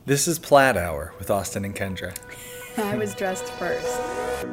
This is Plaid Hour with Austin and Kendra. I was dressed first.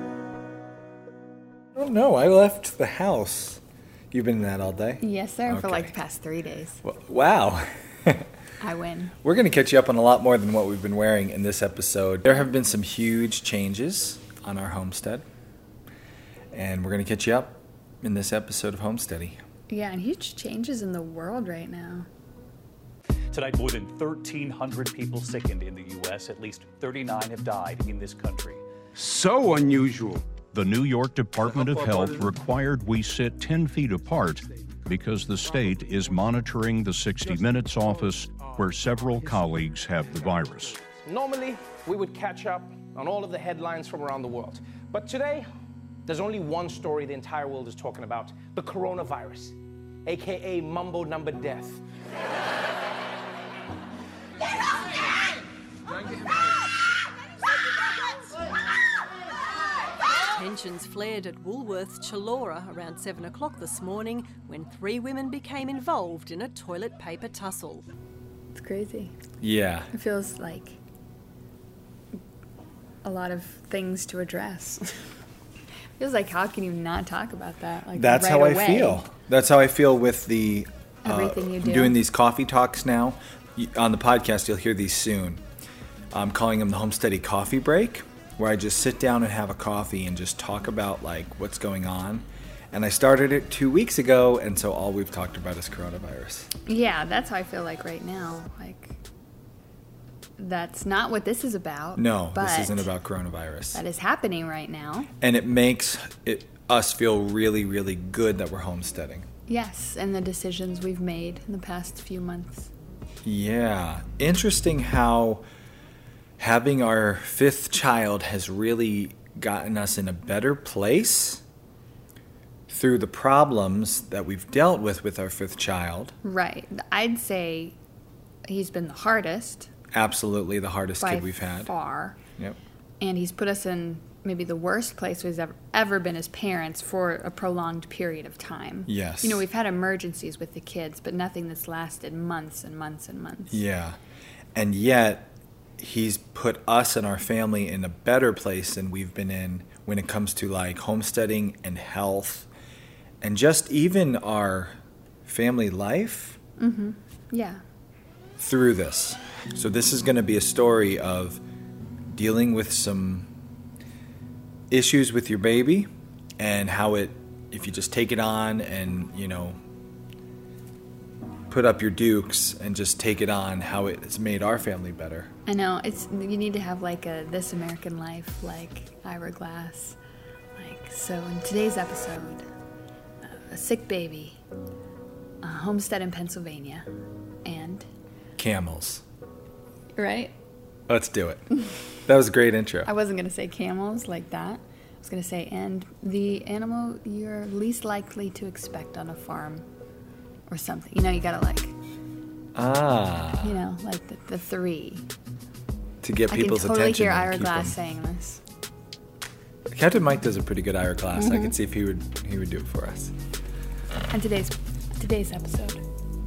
I don't know. I left the house. You've been in that all day? Yes, sir, for Okay. like the past 3 days. Wow. I win. We're going to catch you up on a lot more than what we've been wearing in this episode. There have been some huge changes on our homestead, and we're going to catch you up in this episode of Homesteady. Yeah, and huge changes in the world right now. Tonight, more than 1,300 people sickened in the U.S. At least 39 have died in this country. So unusual. The New York Department of Health required we sit 10 feet apart because the state is monitoring the 60 Minutes office where several colleagues have the virus. Normally, we would catch up on all of the headlines from around the world. But today, there's only one story the entire world is talking about: the coronavirus, AKA Mumbo Number Death. Tensions flared at Woolworths Chullora around 7 o'clock this morning when 3 women became involved in a toilet paper tussle. It's crazy. Yeah. It feels like a lot of things to address. Feels like, how can you not talk about that? Like, That's right how away? I feel. That's how I feel with the Everything you do. doing these coffee talks now. On the podcast, you'll hear these soon. I'm calling them the Homesteady Coffee Break, where I just sit down and have a coffee and just talk about like what's going on. And I started it 2 weeks ago, and so all we've talked about is coronavirus. Yeah, that's how I feel like right now. Like, that's not what this is about. No, but this isn't about coronavirus. that is happening right now. And it makes us feel really, really good that we're homesteading. Yes, and the decisions we've made in the past few months. Yeah. Interesting how having our 5th child has really gotten us in a better place through the problems that we've dealt with our 5th child. Right. I'd say he's been the hardest Absolutely the hardest by kid we've had. far. Yep. And he's put us in maybe the worst place we've ever been as parents for a prolonged period of time. Yes. You know, we've had emergencies with the kids, but nothing that's lasted months and months and months. Yeah. And yet, he's put us and our family in a better place than we've been in when it comes to like homesteading and health and just even our family life. Mm-hmm. Yeah. Through this. So this is going to be a story of dealing with some issues with your baby and how it, if you just take it on and, you know, put up your dukes and just take it on, how it's made our family better. I know. You need to have like a This American Life, like Ira Glass. Like, so in today's episode, a sick baby, a homestead in Pennsylvania, and... Camels. Right? Let's do it. That was a great intro. I wasn't going to say camels like that. I was going to say, and the animal you're least likely to expect on a farm or something. You know, you got to like, you know, like the 3. To get people's I can totally attention. hear and Ira keep Glass them. saying this. Captain Mike does a pretty good Ira Glass. I could see if he would do it for us. And today's episode.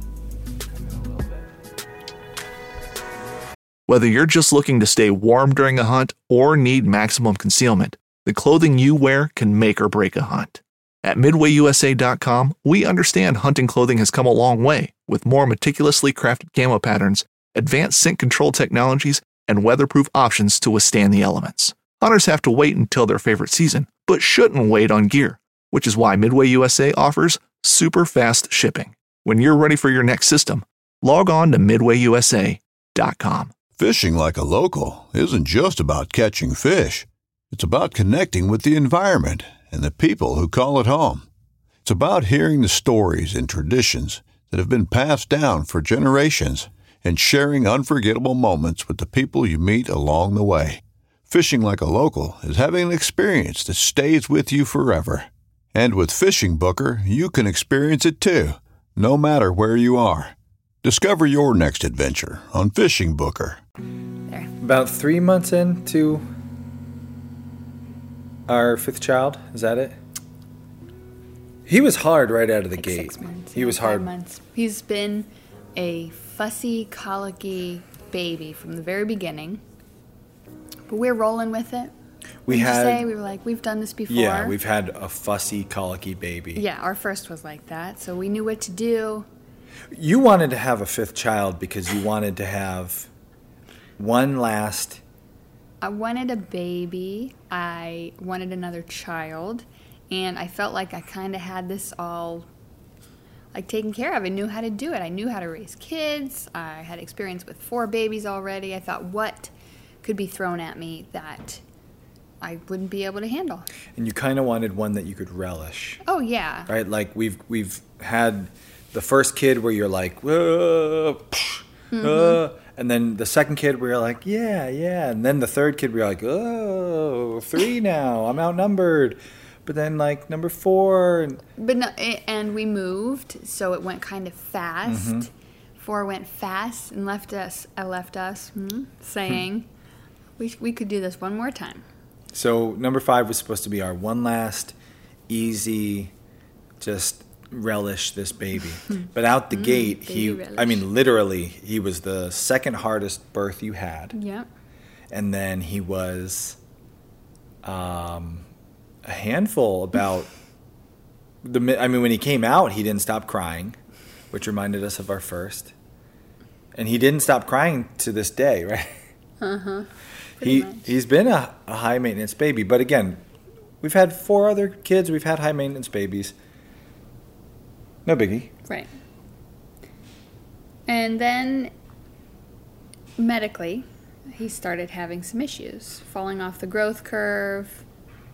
Whether you're just looking to stay warm during a hunt or need maximum concealment, the clothing you wear can make or break a hunt. At MidwayUSA.com, we understand hunting clothing has come a long way with more meticulously crafted camo patterns, advanced scent control technologies, and weatherproof options to withstand the elements. Hunters have to wait until their favorite season, but shouldn't wait on gear, which is why Midway USA offers super fast shipping. When you're ready for your next system, log on to MidwayUSA.com. Fishing like a local isn't just about catching fish. It's about connecting with the environment and the people who call it home. It's about hearing the stories and traditions that have been passed down for generations and sharing unforgettable moments with the people you meet along the way. Fishing like a local is having an experience that stays with you forever. And with Fishing Booker, you can experience it too, no matter where you are. Discover your next adventure on Fishing Booker. There. About 3 months into our 5th child, is that it? He was hard right out of the Like gate. 6 months. He yeah, was 5 hard. months. He's been a fussy, colicky baby from the very beginning. But we're rolling with it. We were like, we've done this before. Yeah, we've had a fussy, colicky baby. Yeah, our first was like that, so we knew what to do. You wanted to have a fifth child because you wanted to have one last... I wanted a baby. I wanted another child. And I felt like I kind of had this all like taken care of. I knew how to do it. I knew how to raise kids. I had experience with 4 babies already. I thought, what could be thrown at me that I wouldn't be able to handle? And you kind of wanted one that you could relish. Oh, yeah. Right? Like we've had the first kid where you're like, whoa, and then the second kid where you're like, yeah. And then the third kid where you're like, oh, 3 now. I'm outnumbered. But then, like, number 4. But no, and we moved, so it went kind of fast. Mm-hmm. 4 went fast and left us saying, we could do this one more time. So number 5 was supposed to be our one last, easy, just relish this baby. But out the gate, literally, he was the second hardest birth you had. Yep. And then he was... a handful about when he came out, he didn't stop crying, which reminded us of our first. And he didn't stop crying to this day, right? Uh-huh. He's been a high maintenance baby, but again, we've had 4 other kids, we've had high maintenance babies. No biggie. Right. And then medically, he started having some issues, falling off the growth curve.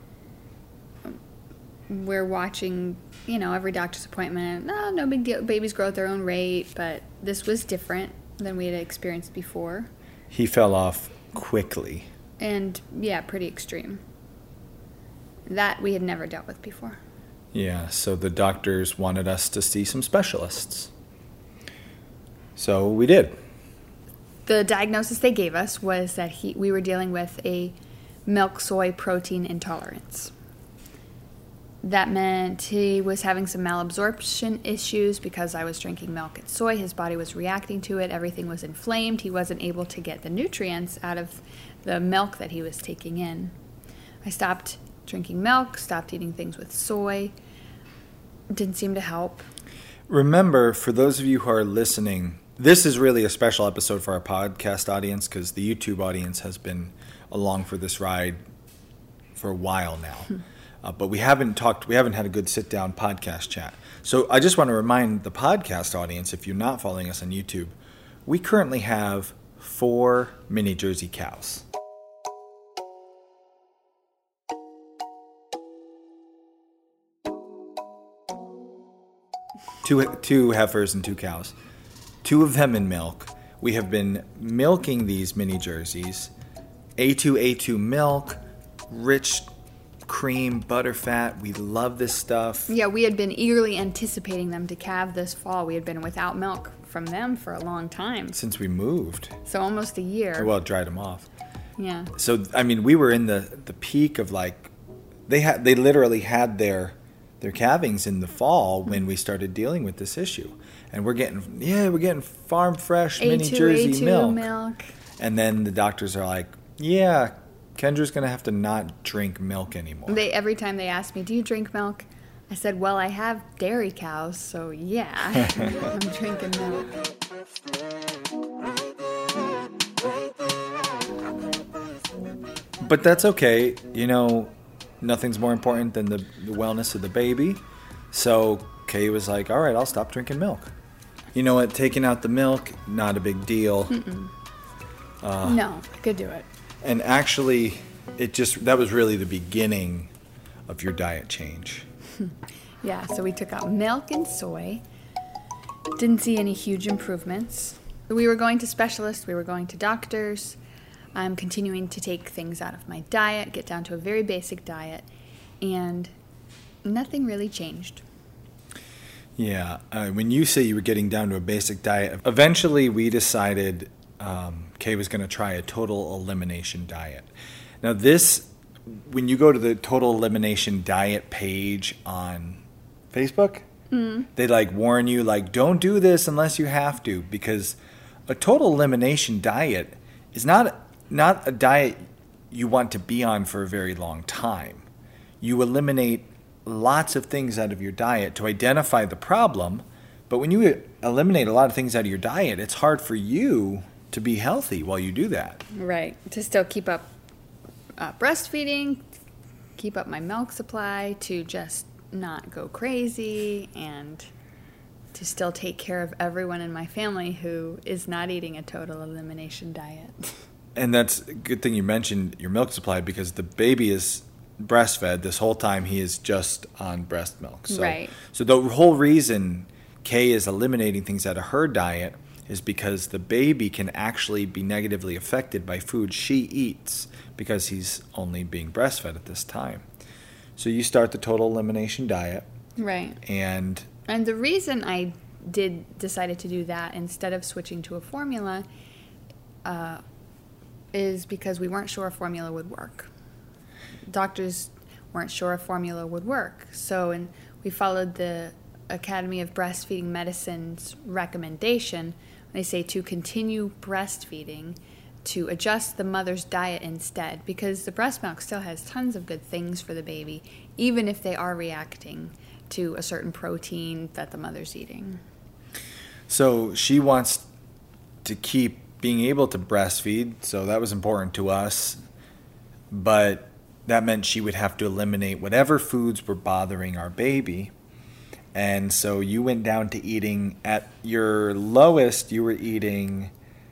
We're watching, every doctor's appointment. No big deal. Babies grow at their own rate, but this was different than we had experienced before. He fell off quickly. And, yeah, pretty extreme. That we had never dealt with before. Yeah, so the doctors wanted us to see some specialists. So we did. The diagnosis they gave us was that we were dealing with a milk soy protein intolerance. That meant he was having some malabsorption issues because I was drinking milk and soy. His body was reacting to it. Everything was inflamed. He wasn't able to get the nutrients out of the milk that he was taking in. I stopped drinking milk, stopped eating things with soy. It didn't seem to help. Remember, for those of you who are listening, this is really a special episode for our podcast audience because the YouTube audience has been along for this ride for a while now. But we haven't had a good sit-down podcast chat. So I just want to remind the podcast audience, if you're not following us on YouTube, we currently have 4 mini Jersey cows. Two heifers and 2 cows. 2 of them in milk. We have been milking these mini Jerseys. A2 milk, rich cream, butter fat. We love this stuff. Yeah, we had been eagerly anticipating them to calve this fall. We had been without milk from them for a long time. Since we moved. So almost a year. Well, it dried them off. Yeah. So, we were in the peak of they literally had their calvings in the fall when we started dealing with this issue. And we're getting farm fresh mini Jersey milk. And then the doctors are like, yeah, Kendra's going to have to not drink milk anymore. Every time they asked me, do you drink milk? I said, well, I have dairy cows, so yeah, I'm drinking milk. But that's okay. Nothing's more important than the wellness of the baby. So Kay was like, all right, I'll stop drinking milk. You know what? Taking out the milk, not a big deal. No, I could do it. And actually, that was really the beginning of your diet change. Yeah, so we took out milk and soy. Didn't see any huge improvements. We were going to specialists, we were going to doctors. I'm continuing to take things out of my diet, get down to a very basic diet, and nothing really changed. Yeah, when you say you were getting down to a basic diet, eventually we decided Kay was going to try a total elimination diet. Now when you go to the total elimination diet page on Facebook, they warn you, don't do this unless you have to, because a total elimination diet is not a diet you want to be on for a very long time. You eliminate lots of things out of your diet to identify the problem, but when you eliminate a lot of things out of your diet, it's hard for you to be healthy while you do that. Right. To still keep up breastfeeding, keep up my milk supply, to just not go crazy, and to still take care of everyone in my family who is not eating a total elimination diet. And that's a good thing you mentioned your milk supply, because the baby is breastfed this whole time. He is just on breast milk. So, right. So the whole reason Kay is eliminating things out of her diet is because the baby can actually be negatively affected by food she eats because he's only being breastfed at this time. So you start the total elimination diet. Right. And the reason I decided to do that instead of switching to a formula is because we weren't sure a formula would work. Doctors weren't sure a formula would work. So we followed the Academy of Breastfeeding Medicine's recommendation. They say to continue breastfeeding, to adjust the mother's diet instead, because the breast milk still has tons of good things for the baby, even if they are reacting to a certain protein that the mother's eating. So she wants to keep being able to breastfeed, so that was important to us, but that meant she would have to eliminate whatever foods were bothering our baby. And so you went down to eating, at your lowest, you were eating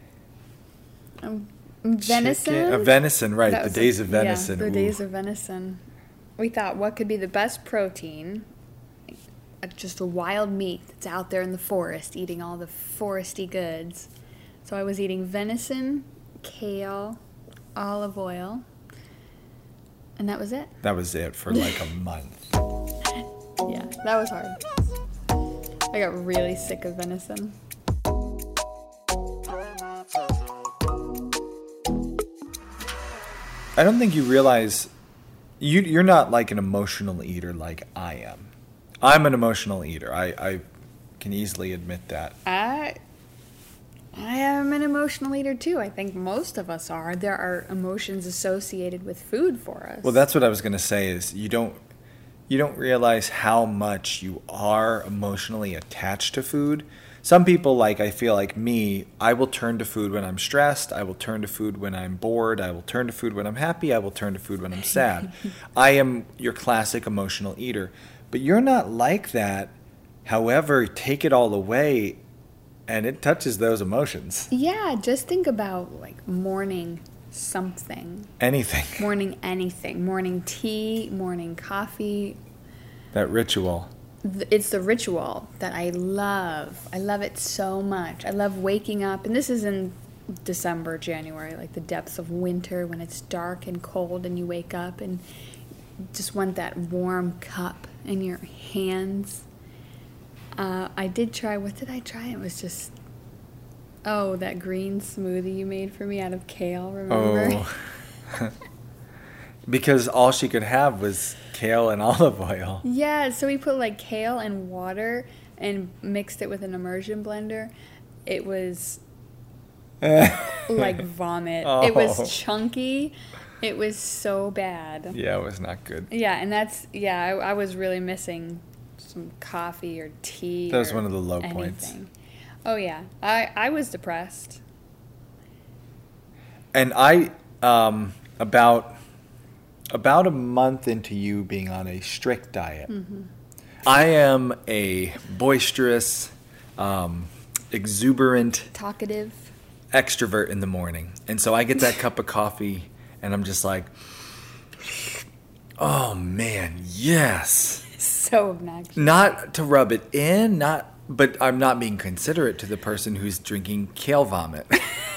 venison. Venison, right? The days of venison. Yeah, the days of venison. We thought, what could be the best protein? Just a wild meat that's out there in the forest, eating all the foresty goods. So I was eating venison, kale, olive oil, and that was it. That was it for like a month. Yeah, that was hard. I got really sick of venison. I don't think you realize you're not like an emotional eater like I am. I'm an emotional eater. I can easily admit that. I am an emotional eater too. I think most of us are. There are emotions associated with food for us. Well, that's what I was going to say is you don't realize how much you are emotionally attached to food. Some people, like I feel like me, I will turn to food when I'm stressed. I will turn to food when I'm bored. I will turn to food when I'm happy. I will turn to food when I'm sad. I am your classic emotional eater. But you're not like that. However, take it all away and it touches those emotions. Yeah, just think about like morning something. Anything. Morning anything. Morning tea, morning coffee. That ritual. It's the ritual that I love. I love it so much. I love waking up, and this is in December, January, like the depths of winter when it's dark and cold and you wake up and just want that warm cup in your hands. I did try, what did I try? It was just, that green smoothie you made for me out of kale, remember? Oh. Because all she could have was kale and olive oil. Yeah, so we put like kale and water and mixed it with an immersion blender. It was like vomit. Oh. It was chunky. It was so bad. Yeah, it was not good. Yeah, and I was really missing some coffee or tea. That was one of the low anything. points. Oh yeah, I was depressed. And I, about a month into you being on a strict diet, I am a boisterous, exuberant, talkative extrovert in the morning. And so I get that cup of coffee and I'm just like, oh man, yes. So obnoxious. Not to rub it in, but I'm not being considerate to the person who's drinking kale vomit.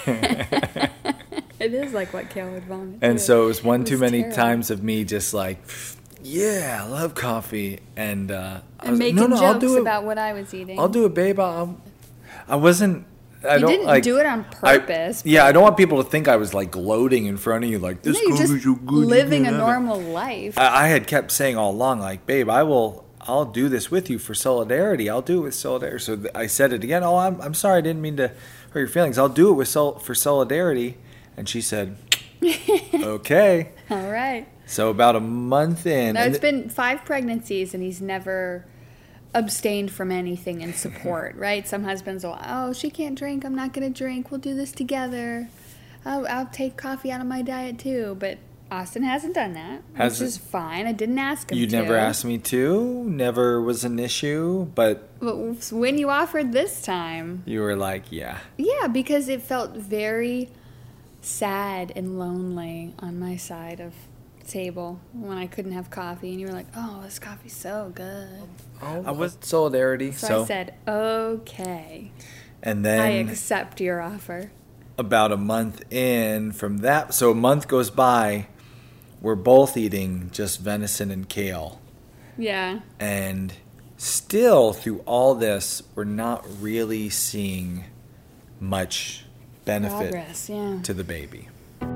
It is like what kale would vomit. And so it was one too many terrible. times of me just like, yeah, I love coffee. And I was making like, no, jokes I'll do it. about what I was eating. I'll do it, babe. I wasn't. I You don't didn't like, do it on purpose. Yeah, I don't want people to think I was like gloating in front of you like this. No, you're coffee's just so good. living you a can have it. normal life. I had kept saying all along, like, babe, I'll do this with you for solidarity. I'll do it with solidarity. So I said it again. Oh, I'm sorry. I didn't mean to hurt your feelings. I'll do it with for solidarity. And she said, okay. All right. So about a month in. Now, it's been 5 pregnancies, and he's never abstained from anything in support, right? Some husbands will, oh, she can't drink, I'm not going to drink, we'll do this together. Oh, I'll take coffee out of my diet too. But Austin hasn't done that, which is fine. I didn't ask him to. You never asked me to, never was an issue, but when you offered this time, you were like, yeah. Yeah, because it felt very sad and lonely on my side of table when I couldn't have coffee, and you were like, oh, this coffee's so good. I was solidarity. So I said, okay. And then I accept your offer. About a month in from that, so a month goes by, we're both eating just venison and kale. Yeah. And still, through all this, we're not really seeing much benefit to the baby.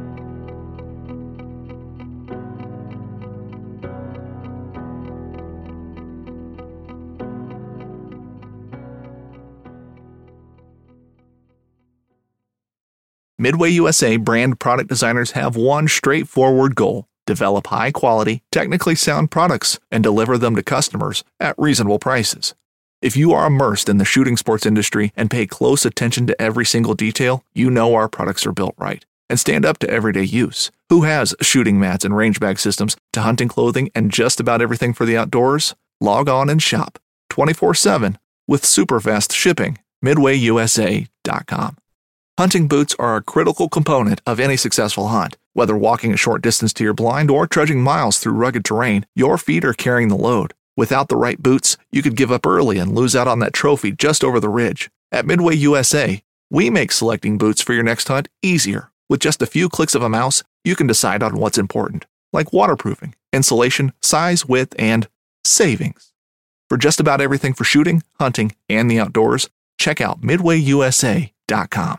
Midway USA brand product designers have one straightforward goal: develop high-quality, technically sound products and deliver them to customers at reasonable prices. If you are immersed in the shooting sports industry and pay close attention to every single detail, you know our products are built right and stand up to everyday use. Who has shooting mats and range bag systems to hunting clothing and just about everything for the outdoors? Log on and shop 24/7 with super fast shipping. MidwayUSA.com. Hunting boots are a critical component of any successful hunt. Whether walking a short distance to your blind or trudging miles through rugged terrain, your feet are carrying the load. Without the right boots, you could give up early and lose out on that trophy just over the ridge. At Midway USA, we make selecting boots for your next hunt easier. With just a few clicks of a mouse, you can decide on what's important, like waterproofing, insulation, size, width, and savings. For just about everything for shooting, hunting, and the outdoors, check out MidwayUSA.com.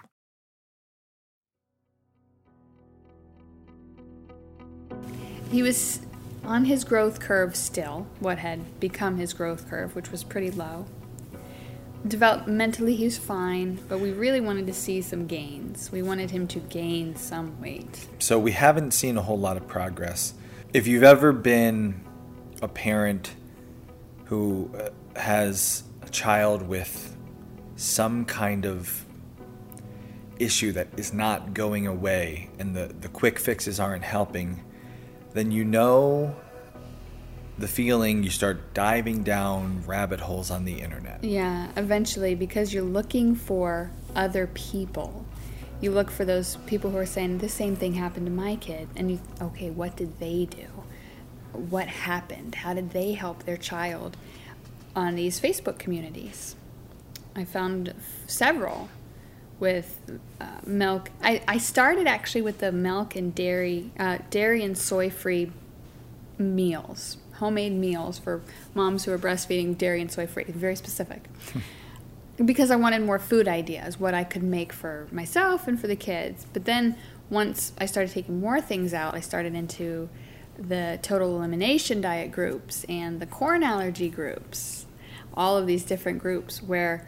He was on his growth curve still, what had become his growth curve, which was pretty low. Developmentally, he was fine, but we really wanted to see some gains. We wanted him to gain some weight. So we haven't seen a whole lot of progress. If you've ever been a parent who has a child with some kind of issue that is not going away and the quick fixes aren't helping, then you know the feeling. You start diving down rabbit holes on the internet. Yeah, eventually, because you're looking for other people. You look for those people who are saying, the same thing happened to my kid. And okay, what did they do? What happened? How did they help their child on these Facebook communities? I found several with milk. I started actually with the milk and dairy and soy-free meals, homemade meals for moms who are breastfeeding, dairy and soy-free, very specific. Because I wanted more food ideas, what I could make for myself and for the kids. But then once I started taking more things out, I started into the total elimination diet groups and the corn allergy groups, all of these different groups where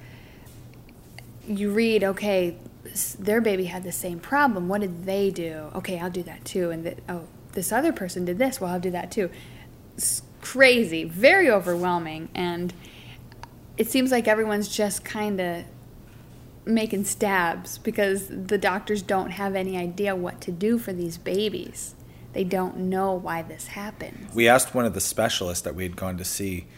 you read, okay, their baby had the same problem. What did they do? Okay, I'll do that too. And this other person did this. Well, I'll do that too. It's crazy, very overwhelming. And it seems like everyone's just kind of making stabs because the doctors don't have any idea what to do for these babies. They don't know why this happens. We asked one of the specialists that we had gone to see,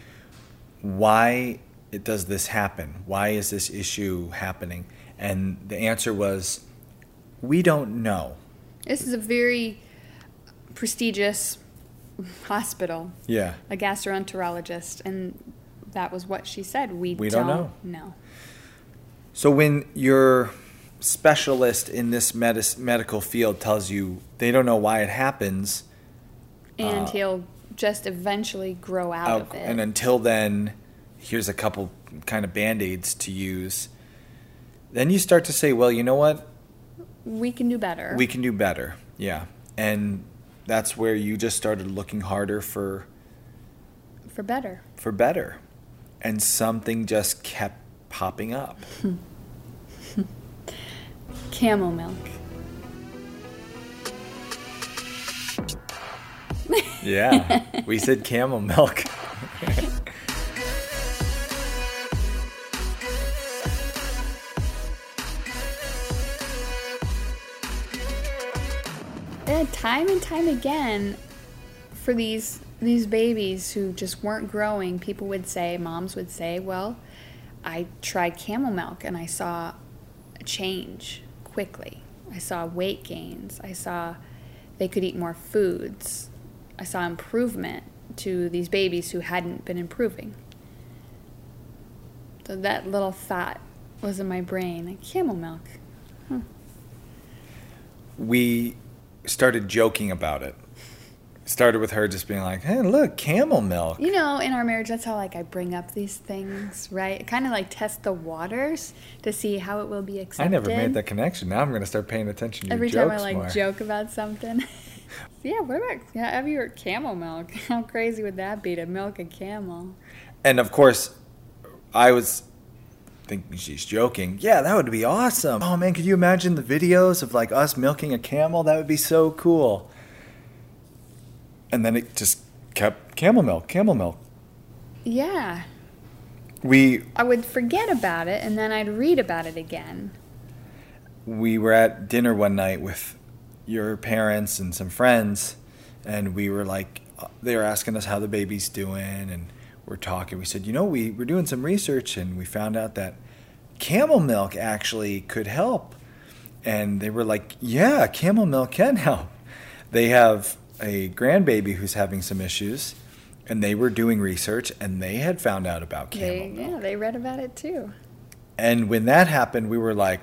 why does this happen? Why is this issue happening? And the answer was, we don't know. This is a very prestigious hospital. Yeah. A gastroenterologist. And that was what she said. We don't know. So when your specialist in this medical field tells you they don't know why it happens, and he'll just eventually grow out of it. And until then, here's a couple kind of Band-Aids to use. Then you start to say, well, you know what? We can do better. We can do better, yeah. And that's where you just started looking harder for better. For better. And something just kept popping up. Camel milk. Yeah, we said camel milk. And time and time again, for these babies who just weren't growing, people would say, moms would say, well, I tried camel milk and I saw a change quickly. I saw weight gains. I saw they could eat more foods. I saw improvement to these babies who hadn't been improving. So that little thought was in my brain, like, camel milk. We started joking about it. Started with her just being like, hey, look, camel milk. You know, in our marriage, that's how, like, I bring up these things, right? Kind of like test the waters to see how it will be accepted. I never made that connection. Now I'm going to start paying attention to every your jokes time I, like, more. joke about something. Yeah, what about have your camel milk? How crazy would that be to milk a camel? And, of course, I was thinking she's joking. Yeah, that would be awesome. Oh, man, could you imagine the videos of, like, us milking a camel? That would be so cool. And then it just kept camel milk. Yeah. I would forget about it, and then I'd read about it again. We were at dinner one night with your parents and some friends, and we were like, they were asking us how the baby's doing, and we're talking. We said, you know, we're doing some research, and we found out that camel milk actually could help. And they were like, yeah, camel milk can help. They have a grandbaby who's having some issues, and they were doing research, and they had found out about camel milk. Yeah, they read about it too. And when that happened, we were like,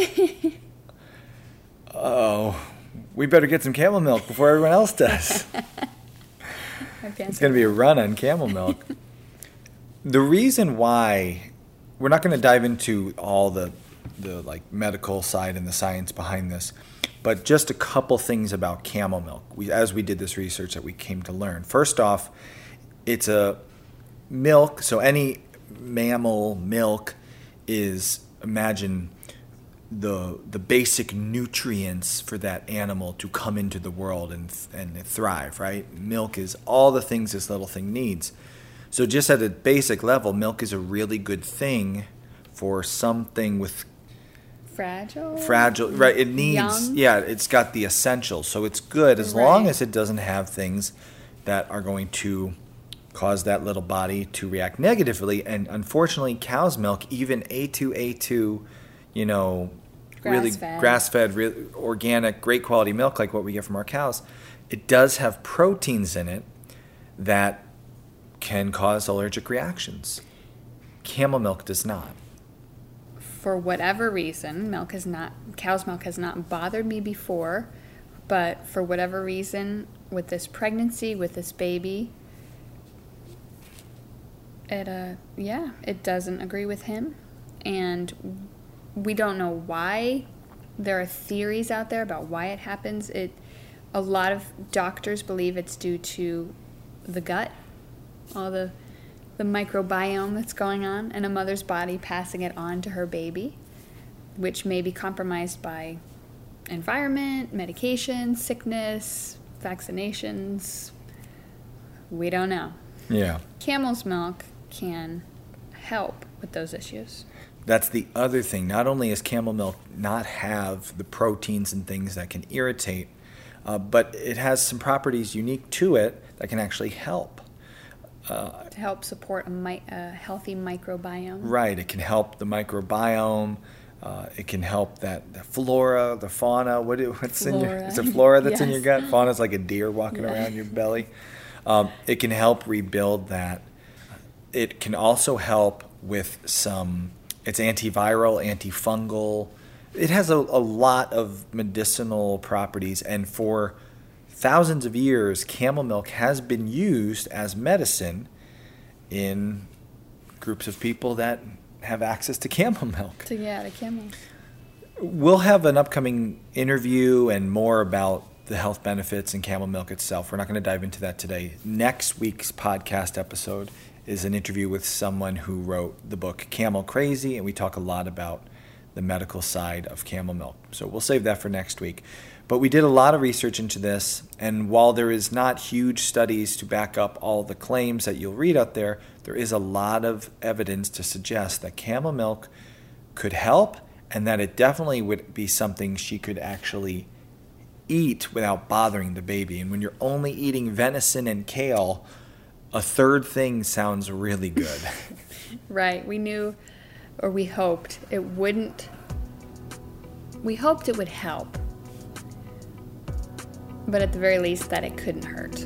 oh, we better get some camel milk before everyone else does. It's going to be a run on camel milk. The reason why, we're not going to dive into all the like medical side and the science behind this, but just a couple things about camel milk. As we did this research that we came to learn. First off, it's a milk, so any mammal milk is, imagine the basic nutrients for that animal to come into the world and thrive, right? Milk is all the things this little thing needs. So just at a basic level, milk is a really good thing for something with fragile, right? It needs, it's got the essentials. So it's good as long as it doesn't have things that are going to cause that little body to react negatively. And unfortunately, cow's milk, even A2, you know, really grass-fed, really organic, great quality milk like what we get from our cows, it does have proteins in it that can cause allergic reactions. Camel milk does not. For whatever reason, cow's milk has not bothered me before, but for whatever reason, with this pregnancy, with this baby, it doesn't agree with him, and we don't know why. There are theories out there about why it happens. A lot of doctors believe it's due to the gut, all the microbiome that's going on in a mother's body, passing it on to her baby, which may be compromised by environment, medication, sickness, vaccinations. We don't know. Yeah. Camel's milk can help with those issues. That's the other thing. Not only does camel milk not have the proteins and things that can irritate, but it has some properties unique to it that can actually help. To help support a healthy microbiome. Right. It can help the microbiome. It can help the flora, the fauna. What's flora. In your? Is it flora that's in your gut? Fauna's like a deer walking around your belly. It can help rebuild that. It can also help with it's antiviral, antifungal. It has a lot of medicinal properties, and for thousands of years, camel milk has been used as medicine in groups of people that have access to camel milk. To camel. We'll have an upcoming interview and more about the health benefits in camel milk itself. We're not going to dive into that today. Next week's podcast episode is an interview with someone who wrote the book Camel Crazy, and we talk a lot about the medical side of camel milk. So we'll save that for next week. But we did a lot of research into this, and while there is not huge studies to back up all the claims that you'll read out there, there is a lot of evidence to suggest that camel milk could help, and that it definitely would be something she could actually eat without bothering the baby. And when you're only eating venison and kale, a third thing sounds really good. Right. We knew, or we hoped it wouldn't. We hoped it would help, but at the very least that it couldn't hurt.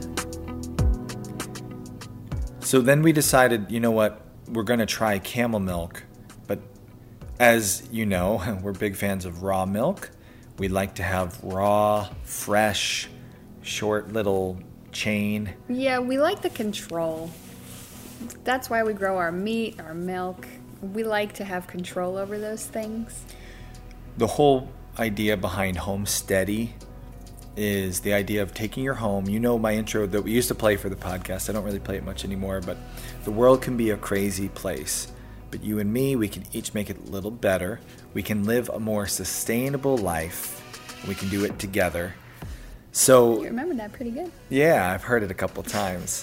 So then we decided, you know what, we're going to try camel milk. But as you know, we're big fans of raw milk. We like to have raw, fresh, short little chain. Yeah, we like the control. That's why we grow our meat, our milk. We like to have control over those things. The whole idea behind Homesteady is the idea of taking your home. You know my intro that we used to play for the podcast. I don't really play it much anymore, but the world can be a crazy place. But you and me, we can each make it a little better. We can live a more sustainable life. We can do it together. So You remember that pretty good. yeah, I've heard it a couple times.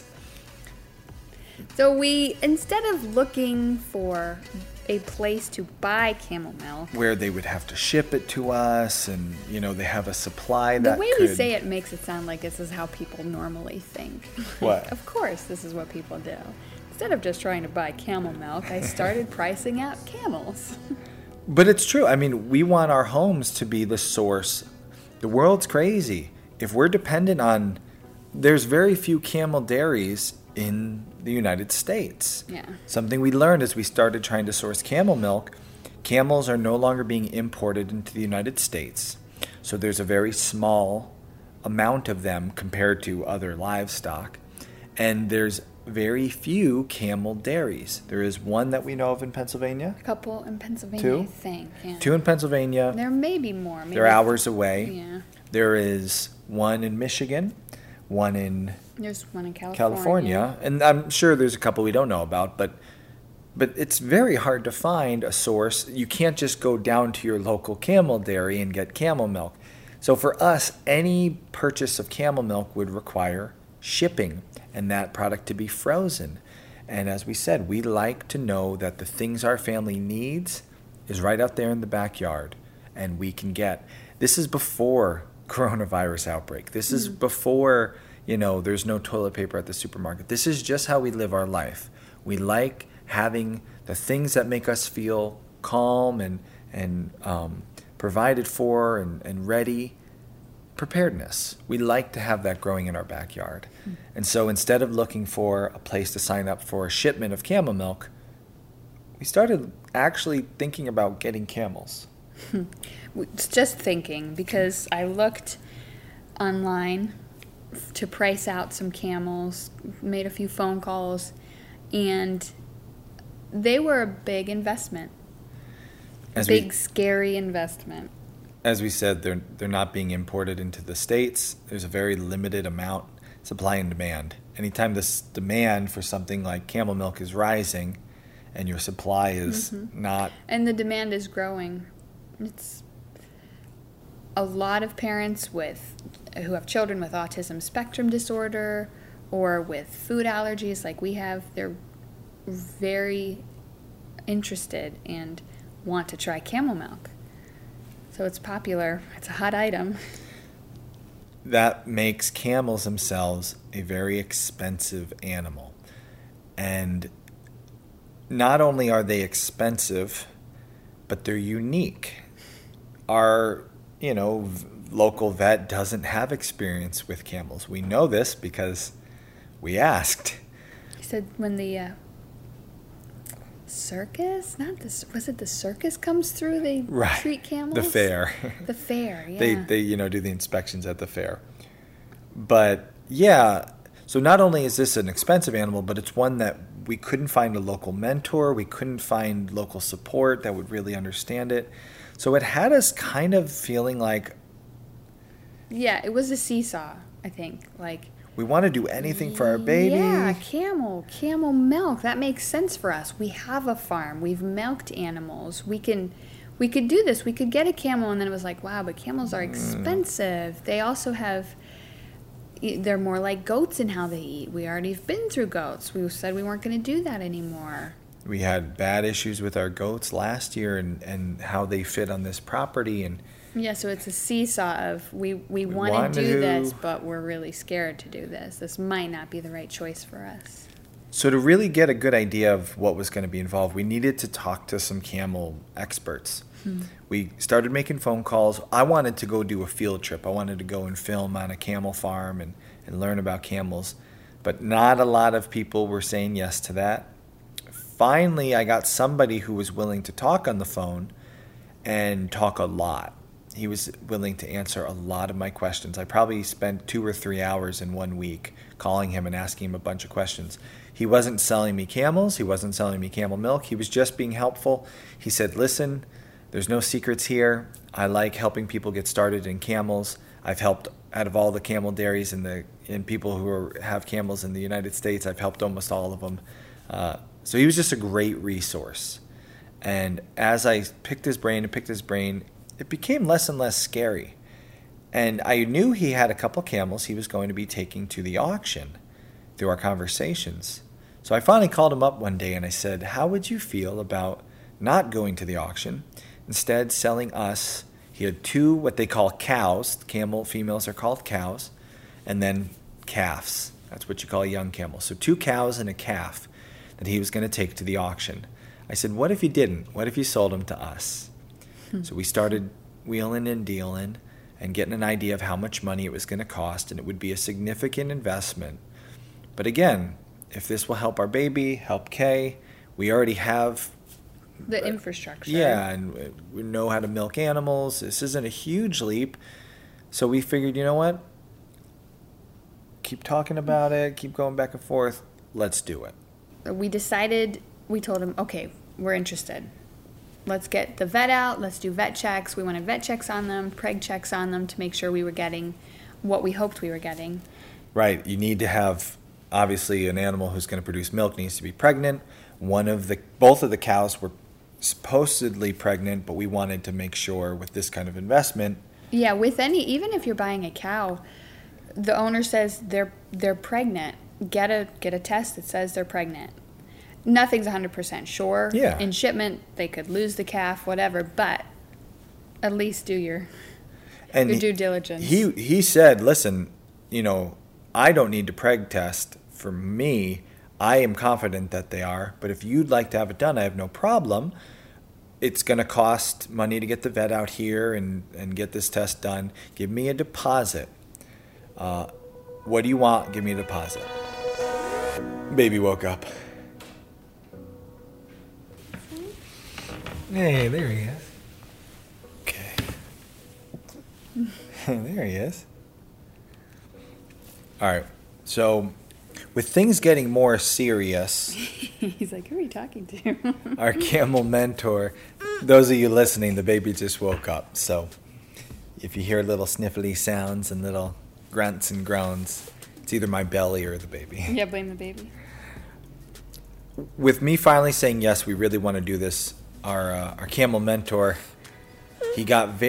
So we, instead of looking for a place to buy camel milk, Where they would have to ship it to us, and you know they have a supply the that way could... we say it makes it sound like this is how people normally think. What? Of course, this is what people do. Instead of just trying to buy camel milk, I started pricing out camels. But it's true. I mean, we want our homes to be the source. The world's crazy. If we're dependent on... There's very few camel dairies in the United States. Yeah. Something we learned as we started trying to source camel milk. Camels are no longer being imported into the United States. So there's a very small amount of them compared to other livestock. And there's very few camel dairies. There is one that we know of in Pennsylvania. A couple in Pennsylvania, Two? I think. Yeah. 2 in Pennsylvania. There may be more. Maybe They're hours away. Yeah. There is one in Michigan, one in There's one in California, and I'm sure there's a couple we don't know about, but it's very hard to find a source. You can't just go down to your local camel dairy and get camel milk. So for us, any purchase of camel milk would require shipping and that product to be frozen. And as we said, we like to know that the things our family needs is right out there in the backyard and we can get. This is before coronavirus outbreak. This is before, there's no toilet paper at the supermarket. This is just how we live our life. We like having the things that make us feel calm and provided for and ready. Preparedness. We like to have that growing in our backyard. And so instead of looking for a place to sign up for a shipment of camel milk, we started actually thinking about getting camels. It's just thinking, because I looked online to price out some camels, made a few phone calls, and they were a big investment. Big, scary investment. As we said, they're not being imported into the States. There's a very limited amount, supply and demand. Anytime this demand for something like camel milk is rising and your supply is not... And the demand is growing. It's a lot of parents who have children with autism spectrum disorder or with food allergies like we have, they're very interested and want to try camel milk. So it's popular. It's a hot item. That makes camels themselves a very expensive animal. And not only are they expensive, but they're unique. Our, local vet doesn't have experience with camels. We know this because we asked. He said when the circus, was it the circus comes through, they treat camels? The fair. The fair, yeah. They do the inspections at the fair. But yeah, so not only is this an expensive animal, but it's one that we couldn't find a local mentor, we couldn't find local support that would really understand it. So it had us kind of feeling like... Yeah, it was a seesaw, I think. Like, we want to do anything for our baby. Yeah, camel milk. That makes sense for us. We have a farm. We've milked animals. We can we could do this. We could get a camel. And then it was like, wow, but camels are expensive. They also they're more like goats in how they eat. We already have been through goats. We said we weren't going to do that anymore. We had bad issues with our goats last year and how they fit on this property. And yeah, so it's a seesaw of we want to do this, but we're really scared to do this. This might not be the right choice for us. So to really get a good idea of what was going to be involved, we needed to talk to some camel experts. We started making phone calls. I wanted to go do a field trip. I wanted to go and film on a camel farm and learn about camels. But not a lot of people were saying yes to that. Finally, I got somebody who was willing to talk on the phone and talk a lot. He was willing to answer a lot of my questions. I probably spent 2 or 3 hours in 1 week calling him and asking him a bunch of questions. He wasn't selling me camels. He wasn't selling me camel milk. He was just being helpful. He said, listen, there's no secrets here. I like helping people get started in camels. I've helped out of all the camel dairies and people who have camels in the United States. I've helped almost all of them. So he was just a great resource. And as I picked his brain, it became less and less scary. And I knew he had a couple camels he was going to be taking to the auction through our conversations. So I finally called him up one day and I said, how would you feel about not going to the auction, instead selling us? He had 2 what they call cows. Camel females are called cows. And then calves. That's what you call a young camel. So 2 cows and a calf that he was going to take to the auction. I said, what if you didn't? What if you sold them to us? So we started wheeling and dealing and getting an idea of how much money it was going to cost, and it would be a significant investment. But again, if this will help our baby, help Kay, we already have the infrastructure. Yeah, and we know how to milk animals. This isn't a huge leap. So we figured, you know what? Keep talking about it, keep going back and forth. Let's do it. We decided, we told him, okay, we're interested. Let's get the vet out. Let's do vet checks. We wanted vet checks on them, preg checks on them to make sure we were getting what we hoped we were getting. Right. You need to have, obviously, an animal who's going to produce milk needs to be pregnant. Both of the cows were supposedly pregnant, but we wanted to make sure with this kind of investment. Yeah, even if you're buying a cow, the owner says they're pregnant. Get a test that says they're pregnant. Nothing's 100% sure. Yeah. In shipment, they could lose the calf, whatever, but at least do your due diligence. He said, listen, I don't need to preg test. For me, I am confident that they are, but if you'd like to have it done, I have no problem. It's going to cost money to get the vet out here and get this test done. Give me a deposit. What do you want? Give me a deposit. Baby woke up. Hey, there he is. Okay. There he is. All right. So, with things getting more serious... He's like, who are you talking to? Our camel mentor, those of you listening, the baby just woke up. So, if you hear little sniffly sounds and little grunts and groans, it's either my belly or the baby. Yeah, blame the baby. With me finally saying, yes, we really want to do this, our camel mentor, he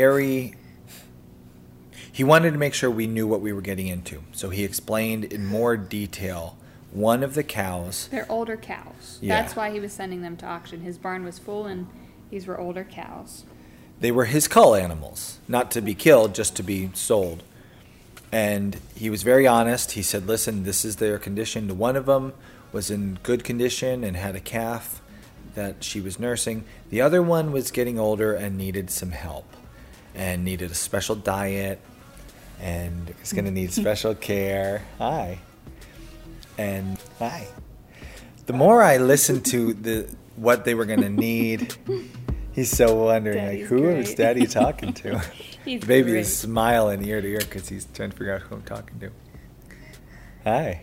wanted to make sure we knew what we were getting into. So he explained in more detail one of the cows. They're older cows. Yeah. That's why he was sending them to auction. His barn was full and these were older cows. They were his cull animals, not to be killed, just to be sold. And he was very honest. He said, listen, this is their condition. One of them was in good condition and had a calf that she was nursing. The other one was getting older and needed some help and needed a special diet and is going to need special care. Hi. And hi. The more I listened to what they were going to need, he's so wondering, Daddy's who great. is Daddy talking to? He's The baby great. is smiling ear to ear because he's trying to figure out who I'm talking to. Hi.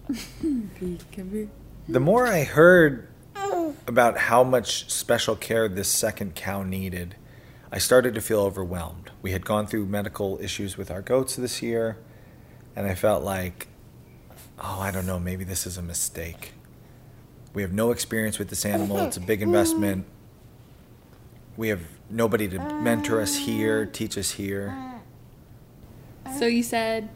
The more I heard about how much special care this second cow needed, I started to feel overwhelmed. We had gone through medical issues with our goats this year, and I felt like, I don't know, maybe this is a mistake. We have no experience with this animal. It's a big investment. We have nobody to mentor us here, teach us here. So you said,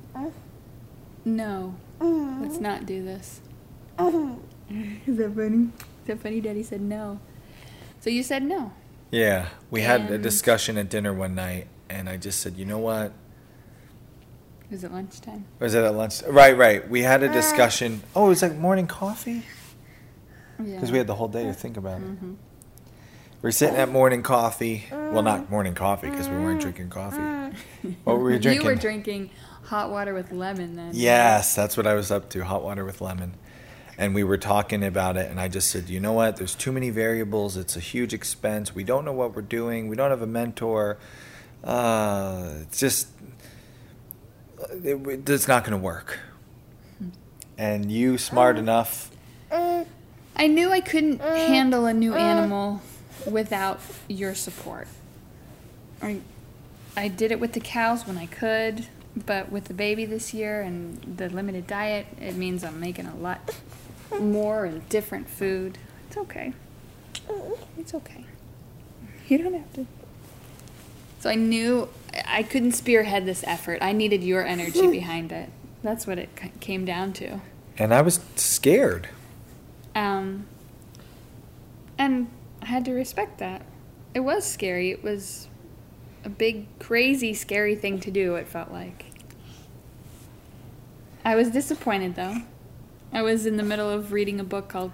no, let's not do this. Is that funny? Is that funny? Daddy said no. So you said no. Yeah, we had a discussion at dinner one night, and I just said, you know what? Was it lunchtime? Was it at lunch? Right. We had a discussion. Oh, it was like morning coffee? Yeah. Because we had the whole day to think about it. We're sitting at morning coffee. Well, not morning coffee because we weren't drinking coffee. What were we drinking? You were drinking hot water with lemon then. Yes, that's what I was up to, hot water with lemon. And we were talking about it, and I just said, you know what? There's too many variables. It's a huge expense. We don't know what we're doing. We don't have a mentor. It's just, it's not going to work. And you, smart enough. I knew I couldn't handle a new animal without your support. I did it with the cows when I could, but with the baby this year and the limited diet, it means I'm making a lot more and different food. It's okay. It's okay. You don't have to. So I knew I couldn't spearhead this effort. I needed your energy behind it. That's what it came down to. And I was scared. And I had to respect that. It was scary. It was a big, crazy, scary thing to do, it felt like. I was disappointed, though. I was in the middle of reading a book called...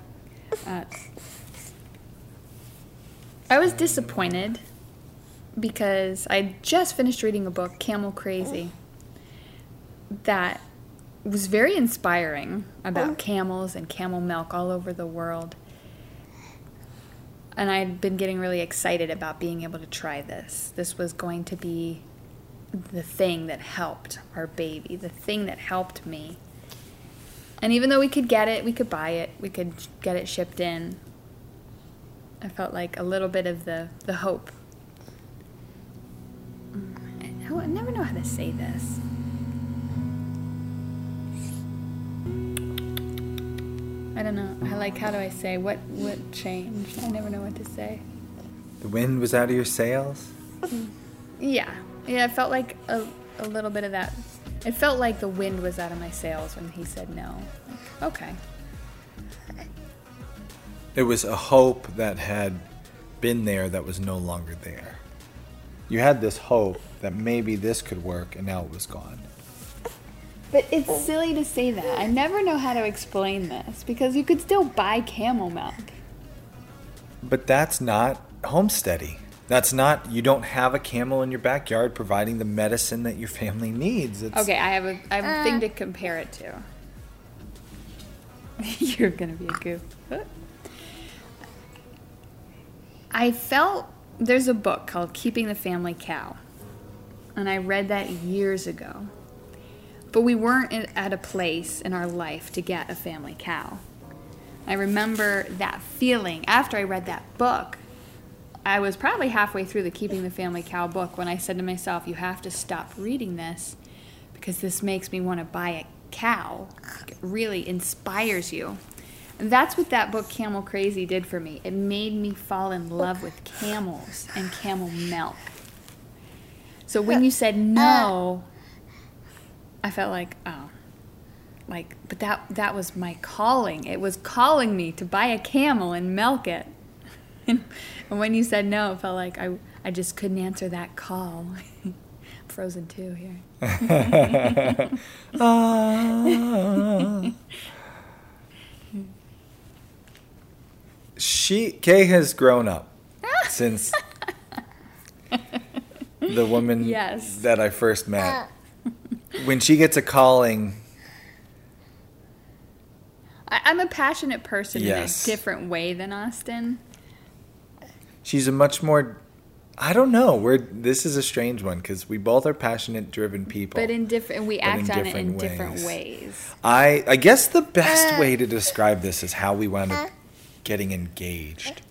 I was disappointed because I just finished reading a book, Camel Crazy, that was very inspiring about camels and camel milk all over the world. And I'd been getting really excited about being able to try this. This was going to be the thing that helped our baby, the thing that helped me. And even though we could get it, we could buy it, we could get it shipped in, I felt like a little bit of the hope. I never know how to say this. I don't know. How do I say? What changed? I never know what to say. The wind was out of your sails? Yeah, it felt like a little bit of that. It felt like the wind was out of my sails when he said no. Like, okay. It was a hope that had been there that was no longer there. You had this hope that maybe this could work, and now it was gone. But it's silly to say that. I never know how to explain this, because you could still buy camel milk. But that's not homesteading. That's not, you don't have a camel in your backyard providing the medicine that your family needs. Okay, I have a thing to compare it to. You're going to be a goof. I felt, there's a book called Keeping the Family Cow. And I read that years ago. But we weren't at a place in our life to get a family cow. I remember that feeling after I read that book. I was probably halfway through the Keeping the Family Cow book when I said to myself, you have to stop reading this because this makes me want to buy a cow. It really inspires you. And that's what that book, Camel Crazy, did for me. It made me fall in love with camels and camel milk. So when you said no, I felt like, oh, like, but that was my calling. It was calling me to buy a camel and milk it. And when you said no, it felt like I just couldn't answer that call. Frozen 2 here. Kay has grown up since the woman that I first met. When she gets a calling... I'm a passionate person in a different way than Austin. She's a much more... I don't know. This is a strange one because we both are passionate, driven people. But we act on it in different ways. I guess the best way to describe this is how we wound up getting engaged.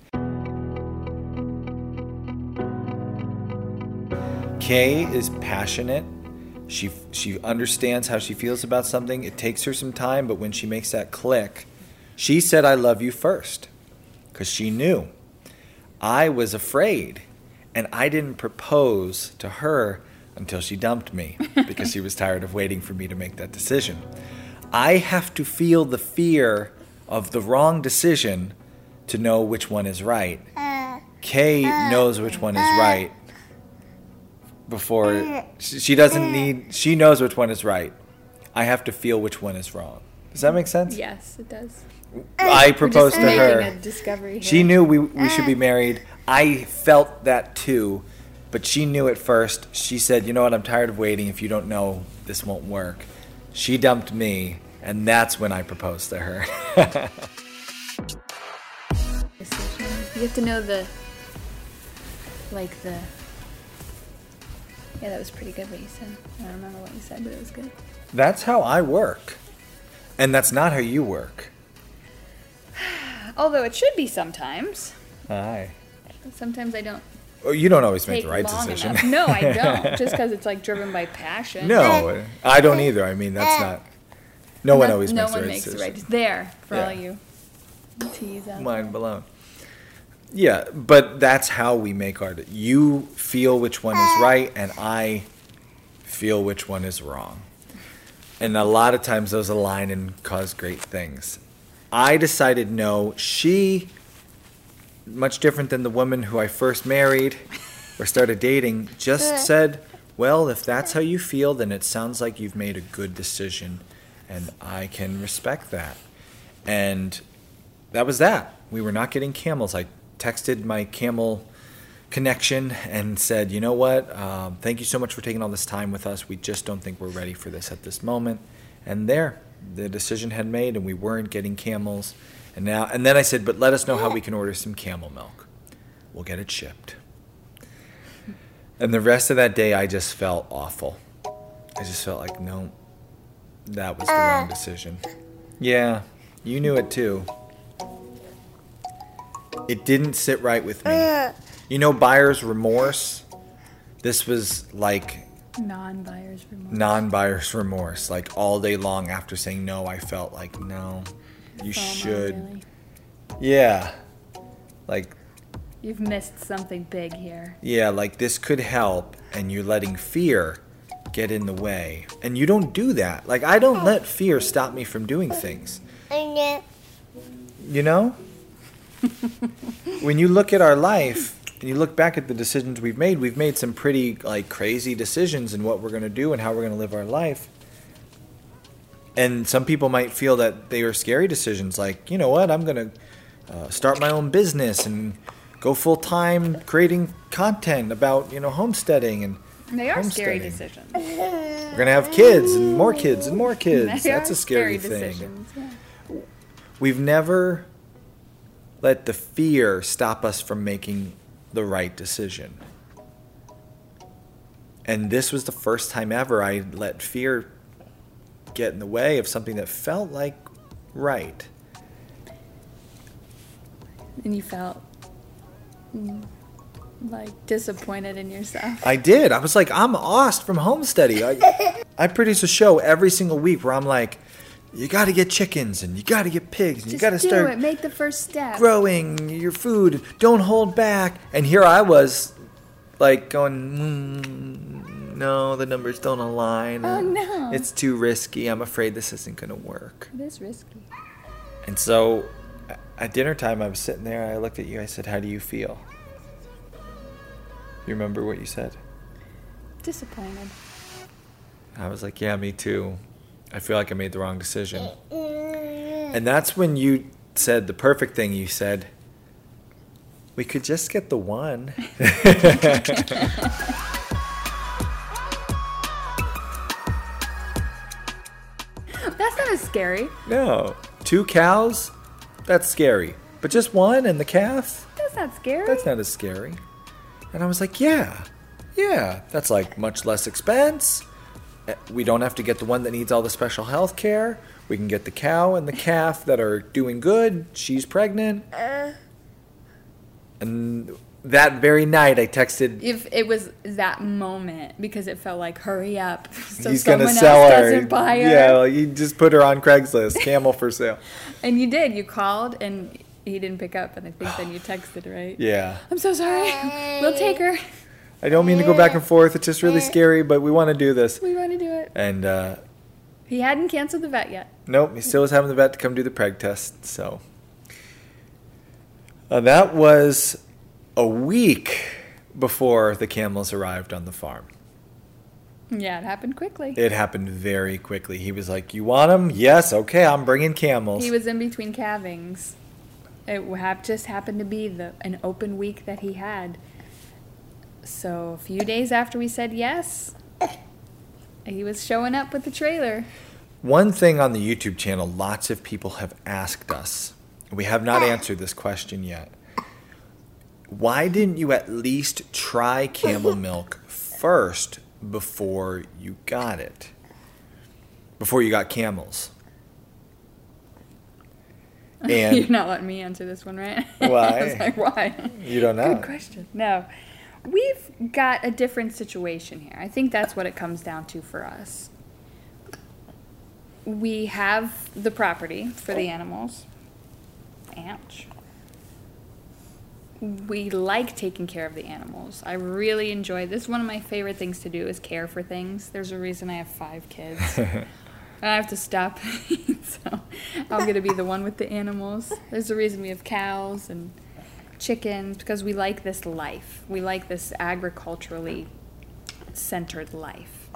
Kay is passionate. She understands how she feels about something. It takes her some time, but when she makes that click, she said, I love you first, because she knew. I was afraid, and I didn't propose to her until she dumped me because she was tired of waiting for me to make that decision. I have to feel the fear of the wrong decision to know which one is right. Kay knows which one is right before she doesn't need, she knows which one is right. I have to feel which one is wrong. Does that make sense? Yes, it does. I proposed to her. Making a discovery here. She knew we should be married. I felt that too, but she knew it first. She said, you know what, I'm tired of waiting. If you don't know, this won't work. She dumped me, and that's when I proposed to her. You have to know yeah, that was pretty good what you said. I don't remember what you said, but it was good. That's how I work. And that's not how you work. Although it should be sometimes. Aye. Sometimes I don't. Oh, you don't always make take the right long decision. enough. No, I don't. Just because it's like driven by passion. No, I don't either. I mean, that's not. No one always makes the right decision. No one makes the right. There for all you tease out. Mind blown. Yeah, but that's how we make art. You feel which one is right, and I feel which one is wrong. And a lot of times those align and cause great things. I decided no. She, much different than the woman who I first married or started dating, just said, well, if that's how you feel, then it sounds like you've made a good decision, and I can respect that. And that was that. We were not getting camels. I texted my camel connection and said, you know what, thank you so much for taking all this time with us. We just don't think we're ready for this at this moment. And there, the decision had made, and we weren't getting camels. And then I said, but let us know how we can order some camel milk. We'll get it shipped. And the rest of that day, I just felt awful. I just felt like, no, that was the wrong decision. Yeah, you knew it too. It didn't sit right with me. You know, buyer's remorse? This was like non-buyer's remorse. Like all day long after saying no, I felt like, no, you should. Really? Yeah. Like, you've missed something big here. Yeah, like this could help, and you're letting fear get in the way. And you don't do that. Like, I don't let fear stop me from doing things. You know? When you look at our life and you look back at the decisions we've made some pretty like crazy decisions in what we're going to do and how we're going to live our life. And some people might feel that they are scary decisions, like, you know what, I'm going to start my own business and go full time creating content about, you know, homesteading and they are scary decisions. We're going to have kids and more kids and more kids. That's a scary thing. Yeah. We've never let the fear stop us from making the right decision. And this was the first time ever I let fear get in the way of something that felt like right. And you felt like disappointed in yourself. I did. I was like, I'm Ost from Homesteady. I produce a show every single week where I'm like, you got to get chickens and you got to get pigs and you got to start make the first step. Growing your food. Don't hold back. And here I was like going, no, the numbers don't align. Oh, no. It's too risky. I'm afraid this isn't going to work. It is risky. And so at dinner time, I was sitting there. I looked at you. I said, how do you feel? You remember what you said? Disappointed. I was like, yeah, me too. I feel like I made the wrong decision. And that's when you said the perfect thing. You said, we could just get the one. That's not as scary. No. 2 cows? That's scary. But just one and the calf? That's not scary. That's not as scary. And I was like, yeah. That's like much less expense. We don't have to get the one that needs all the special health care. We can get the cow and the calf that are doing good. She's pregnant. And that very night I texted. If it was that moment, because it felt like, hurry up. So he's going to someone sell else her. Doesn't buy her. Yeah, you just put her on Craigslist. Camel for sale. And you did. You called and he didn't pick up, and I think then you texted, right? Yeah. I'm so sorry. We'll take her. I don't mean to go back and forth. It's just really scary, but we want to do this. We want to do it. And he hadn't canceled the vet yet. nope, he still was having the vet to come do the preg test. So that was a week before the camels arrived on the farm. Yeah, it happened quickly. It happened very quickly. He was like, "You want them? Yes, okay, I'm bringing camels." He was in between calvings. It just happened to be an open week that he had. So a few days after we said yes, he was showing up with the trailer. One thing on the YouTube channel, lots of people have asked us, we have not answered this question yet. Why didn't you at least try camel milk first before you got it? Before you got camels? And You're not letting me answer this one, right? Why? I was like, why? You don't know. Good question. No. We've got a different situation here. I think that's what it comes down to for us. We have the property for the animals. Ouch. We like taking care of the animals. I really enjoy this. One of my favorite things to do is care for things. There's a reason I have 5 kids. I have to stop, so I'm going to be the one with the animals. There's a reason we have cows and chickens, because we like this life. We like this agriculturally centered life.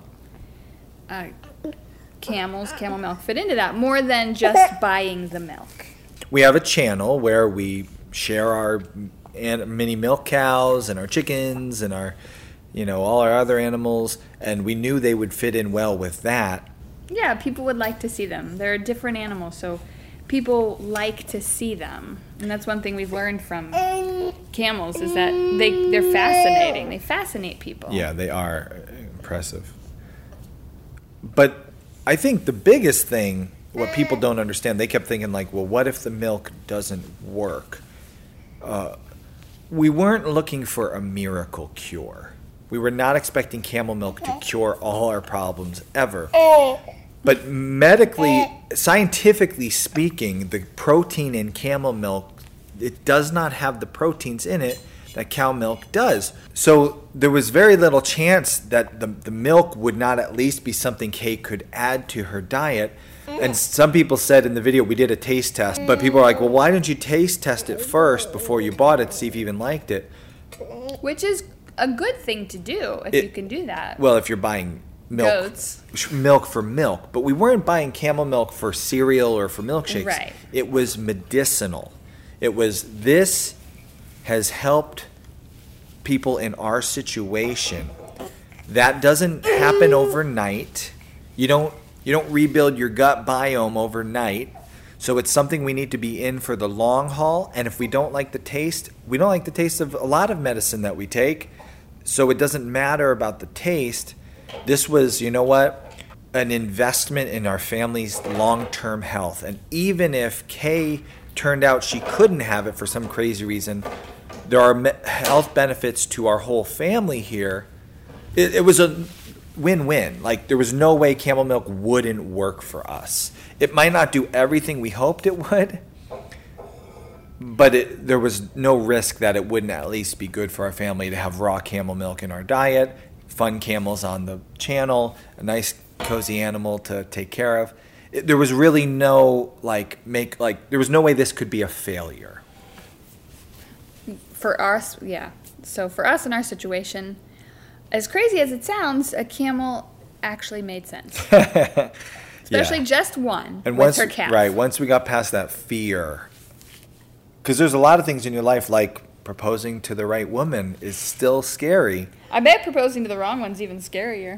Camel milk fit into that more than just buying the milk. We have a channel where we share our mini milk cows and our chickens and our, all our other animals, and we knew they would fit in well with that. Yeah, people would like to see them. They're different animals, so people like to see them. And that's one thing we've learned from camels is that they're fascinating. They fascinate people. Yeah, they are impressive. But I think the biggest thing, what people don't understand, they kept thinking like, well, what if the milk doesn't work? We weren't looking for a miracle cure. We were not expecting camel milk to cure all our problems ever. But medically, scientifically speaking, the protein in camel milk, it does not have the proteins in it that cow milk does. So there was very little chance that the milk would not at least be something Kay could add to her diet. And some people said in the video, we did a taste test, but people are like, well, why didn't you taste test it first before you bought it to see if you even liked it? Which is a good thing to do if you can do that. Well, if you're buying milk, milk for milk. But we weren't buying camel milk for cereal or for milkshakes. Right. It was medicinal. It was, this has helped people in our situation. That doesn't happen overnight. You don't rebuild your gut biome overnight. So it's something we need to be in for the long haul. And if we don't like the taste, we don't like the taste of a lot of medicine that we take. So it doesn't matter about the taste. This was, an investment in our family's long-term health. And even if Kay turned out she couldn't have it for some crazy reason, there are health benefits to our whole family here. It was a win-win. Like, there was no way camel milk wouldn't work for us. It might not do everything we hoped it would, but there was no risk that it wouldn't at least be good for our family to have raw camel milk in our diet, fun camels on the channel, a nice cozy animal to take care of. There was really no there was no way this could be a failure. For us, yeah. So for us in our situation, as crazy as it sounds, a camel actually made sense. Especially just one and with her calf. Right, once we got past that fear. Because there's a lot of things in your life, like proposing to the right woman is still scary. I bet proposing to the wrong one's even scarier.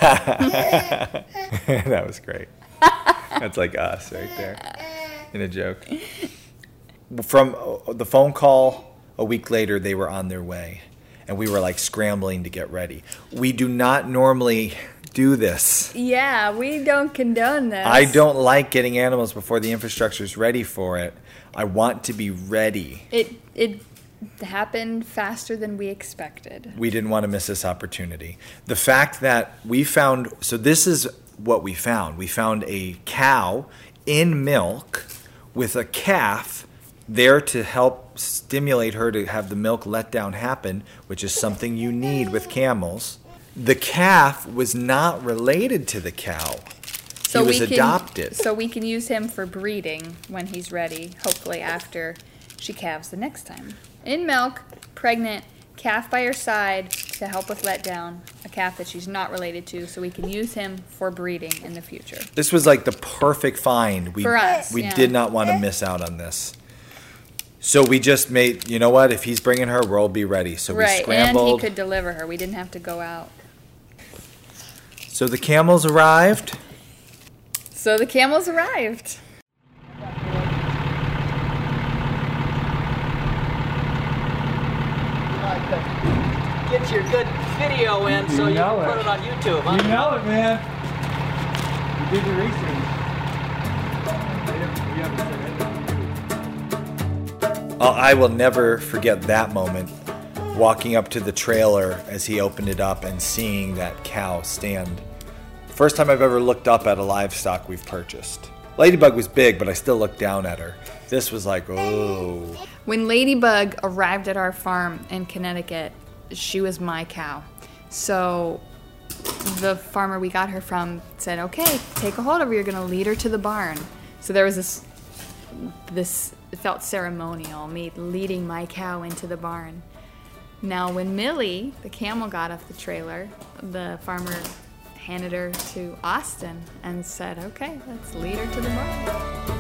That was great. That's like us right there in a joke. From the phone call, a week later, they were on their way. And we were like scrambling to get ready. We do not normally do this. Yeah, we don't condone this. I don't like getting animals before the infrastructure is ready for it. I want to be ready. It happened faster than we expected. We didn't want to miss this opportunity. The fact that we found, so this is what we found. We found a cow in milk with a calf there to help stimulate her to have the milk letdown happen, which is something you need with camels. The calf was not related to the cow. He was adopted. So we can use him for breeding when he's ready, hopefully after she calves the next time. In milk, pregnant, calf by her side to help with letdown, a calf that she's not related to, so we can use him for breeding in the future. This was like the perfect find. For us, we yeah. did not want to miss out on this. So we just made, you know what, if he's bringing her, we'll be ready. So we scrambled. And he could deliver her. We didn't have to go out. So the camels arrived. Get your good video in so you can put it on YouTube, huh? You know it, man. You did your research. Oh, I will never forget that moment, walking up to the trailer as he opened it up and seeing that cow stand. First time I've ever looked up at a livestock we've purchased. Ladybug was big, but I still looked down at her. This was like, oh. When Ladybug arrived at our farm in Connecticut, she was my cow. So the farmer we got her from said, okay, take a hold of her, you're gonna lead her to the barn. So there was this it felt ceremonial, me leading my cow into the barn. Now when Millie, the camel, got off the trailer, the farmer handed her to Austin and said, okay, let's lead her to the barn.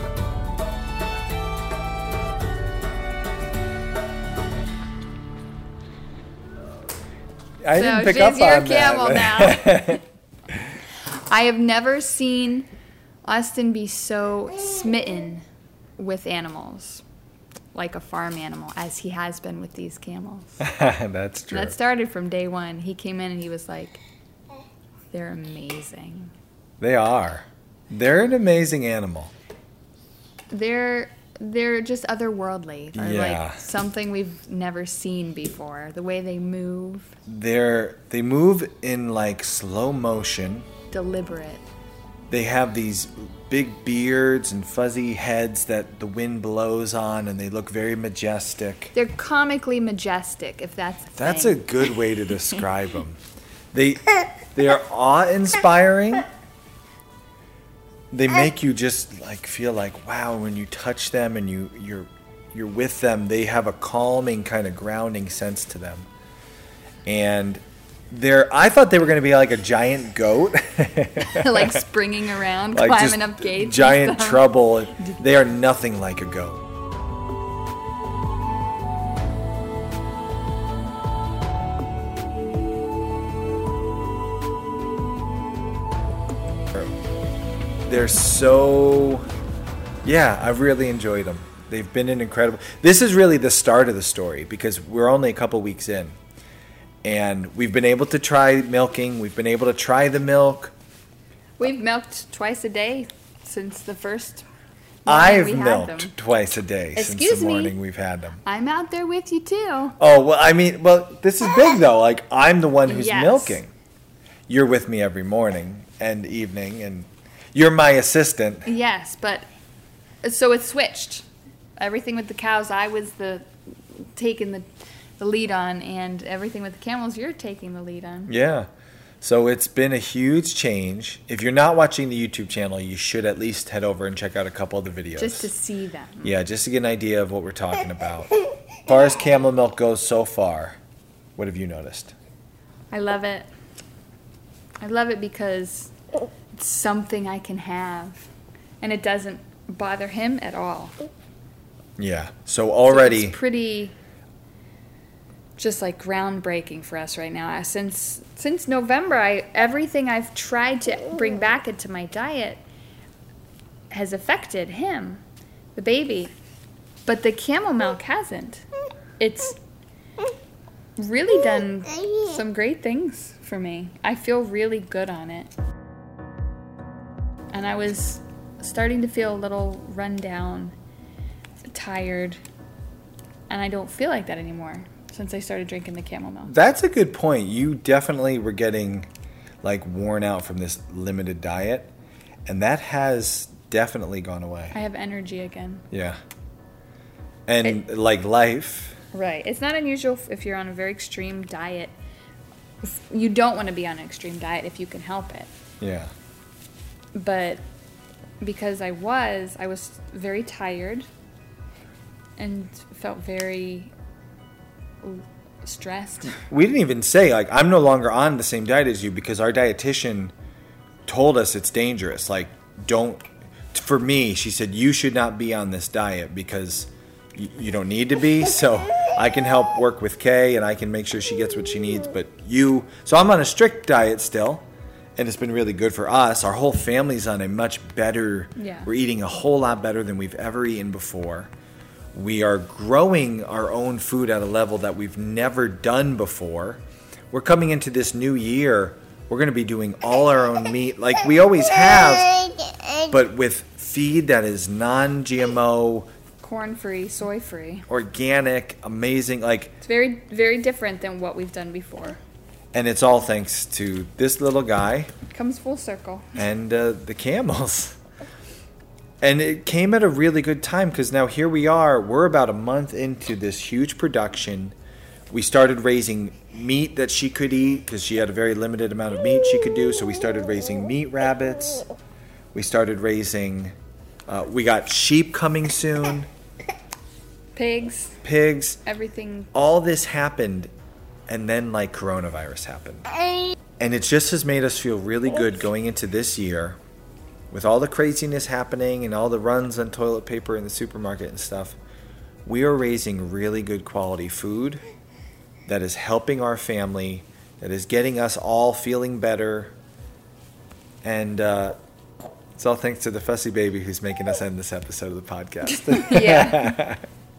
I didn't pick up on that. She's your camel now. I have never seen Austin be so smitten with animals, like a farm animal, as he has been with these camels. That's true. That started from day one. He came in and he was like, they're amazing. They are. They're an amazing animal. They're just otherworldly. They're like something we've never seen before. The way they move. They move in like slow motion. Deliberate. They have these big beards and fuzzy heads that the wind blows on, and they look very majestic. They're comically majestic, if that's a thing. That's a good way to describe them. They are awe-inspiring. They make you just like feel like, wow, when you touch them and you're with them, they have a calming kind of grounding sense to them. And I thought they were going to be like a giant goat. Like springing around, like climbing up gates. Giant trouble. They are nothing like a goat. They're so, I've really enjoyed them. They've been an incredible. This is really the start of the story because we're only a couple weeks in. And we've been able to try milking. We've been able to try the milk. We've milked twice a day since the first morning we had them. Twice a day since the morning we've had them. I'm out there with you too. Oh, well, this is big though. Like, I'm the one who's milking. You're with me every morning and evening, and you're my assistant. Yes, but so it switched. Everything with the cows, I was taking the lead on, and everything with the camels, you're taking the lead on. Yeah. So it's been a huge change. If you're not watching the YouTube channel, you should at least head over and check out a couple of the videos. Just to see them. Yeah, just to get an idea of what we're talking about. As far as camel milk goes so far, what have you noticed? I love it. I love it because it's something I can have, and it doesn't bother him at all. Yeah. So already... It's pretty... just like groundbreaking for us right now. Since November, everything I've tried to bring back into my diet has affected him, the baby, but the camel milk hasn't. It's really done some great things for me. I feel really good on it. And I was starting to feel a little run down, tired, and I don't feel like that anymore since I started drinking the camel milk. That's a good point. You definitely were getting like worn out from this limited diet, and that has definitely gone away. I have energy again. Yeah. And like life. Right. It's not unusual if you're on a very extreme diet. You don't want to be on an extreme diet if you can help it. Yeah. But because I was very tired and felt very stressed. We didn't even say, like, I'm no longer on the same diet as you because our dietitian told us it's dangerous. Like, for me, she said, you should not be on this diet because you don't need to be. So I can help work with Kay and I can make sure she gets what she needs. So I'm on a strict diet still. And it's been really good for us. Our whole family's on a much better, we're eating a whole lot better than we've ever eaten before. We are growing our own food at a level that we've never done before. We're coming into this new year. We're going to be doing all our own meat like we always have, but with feed that is non-GMO, corn-free, soy-free, organic, amazing. Like, it's very, very different than what we've done before. And it's all thanks to this little guy. It comes full circle. And the camels. And it came at a really good time because now here we are. We're about a month into this huge production. We started raising meat that she could eat because she had a very limited amount of meat she could do. So we started raising meat rabbits. We started raising, we got sheep coming soon. Pigs. Everything. All this happened. And then, like, coronavirus happened. And it just has made us feel really good going into this year. With all the craziness happening and all the runs on toilet paper in the supermarket and stuff, we are raising really good quality food that is helping our family, that is getting us all feeling better. And it's all thanks to the fussy baby who's making us end this episode of the podcast. Yeah.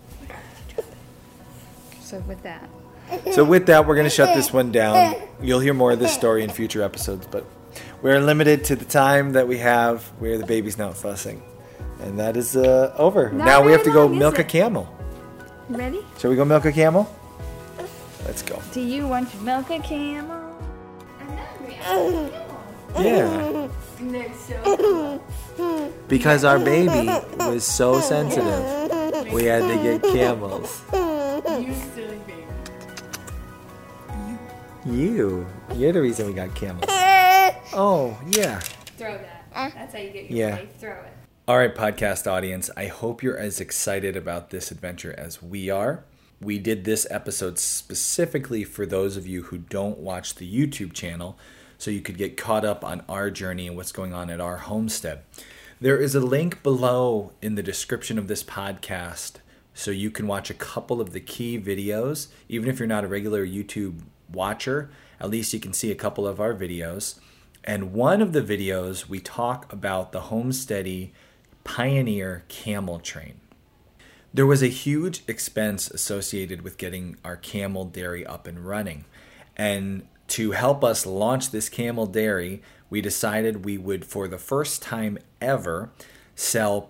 So with that, we're going to shut this one down. You'll hear more of this story in future episodes, but we're limited to the time that we have where the baby's not fussing. And that is over. Now we have to go milk a camel. Ready? Shall we go milk a camel? Let's go. Do you want to milk a camel? Yeah. Because our baby was so sensitive, we had to get camels. You're the reason we got camels. Oh, yeah. Throw that. That's how you get your life. Throw it. All right, podcast audience. I hope you're as excited about this adventure as we are. We did this episode specifically for those of you who don't watch the YouTube channel, so you could get caught up on our journey and what's going on at our homestead. There is a link below in the description of this podcast so you can watch a couple of the key videos. Even if you're not a regular YouTube watcher, at least you can see a couple of our videos. And one of the videos, we talk about the Homesteady Pioneer Camel Train. There was a huge expense associated with getting our camel dairy up and running. And to help us launch this camel dairy, we decided we would, for the first time ever, sell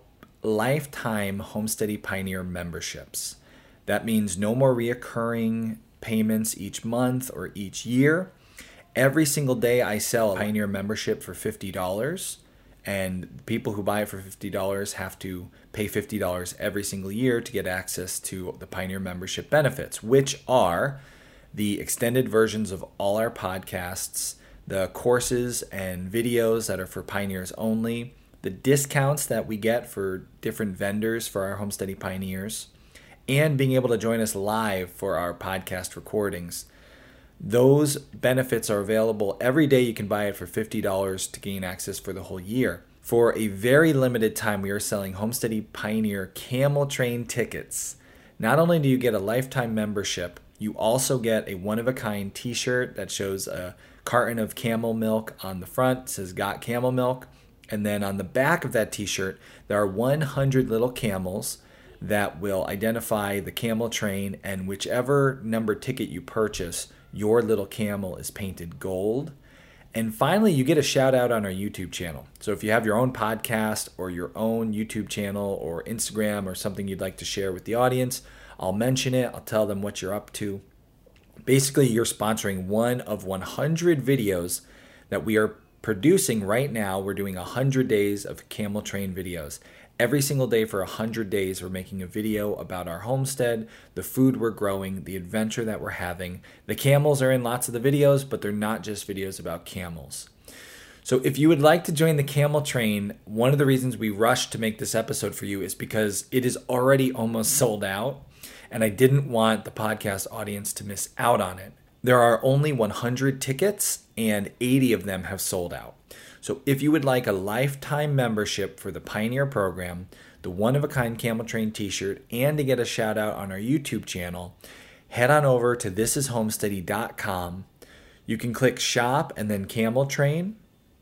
lifetime Homesteady Pioneer memberships. That means no more reoccurring payments each month or each year. Every single day I sell a Pioneer membership for $50, and people who buy it for $50 have to pay $50 every single year to get access to the Pioneer membership benefits, which are the extended versions of all our podcasts, the courses and videos that are for Pioneers only, the discounts that we get for different vendors for our Homesteady Pioneers, and being able to join us live for our podcast recordings. Those benefits are available every day. You can buy it for $50 to gain access for the whole year. For a very limited time, we are selling Homesteady Pioneer Camel Train tickets. Not only do you get a lifetime membership, you also get a one-of-a-kind t-shirt that shows a carton of camel milk on the front. It says "Got Camel Milk." And then on the back of that t-shirt, there are 100 little camels that will identify the camel train, and whichever number ticket you purchase, your little camel is painted gold. And finally, you get a shout out on our YouTube channel. So if you have your own podcast or your own YouTube channel or Instagram or something you'd like to share with the audience, I'll mention it. I'll tell them what you're up to. Basically, you're sponsoring one of 100 videos that we are producing right now. We're doing 100 days of camel train videos. Every single day for 100 days, we're making a video about our homestead, the food we're growing, the adventure that we're having. The camels are in lots of the videos, but they're not just videos about camels. So if you would like to join the camel train, one of the reasons we rushed to make this episode for you is because it is already almost sold out, and I didn't want the podcast audience to miss out on it. There are only 100 tickets, and 80 of them have sold out. So if you would like a lifetime membership for the Pioneer program, the one-of-a-kind Camel Train t-shirt, and to get a shout out on our YouTube channel, head on over to thisishomesteady.com. You can click shop and then Camel Train,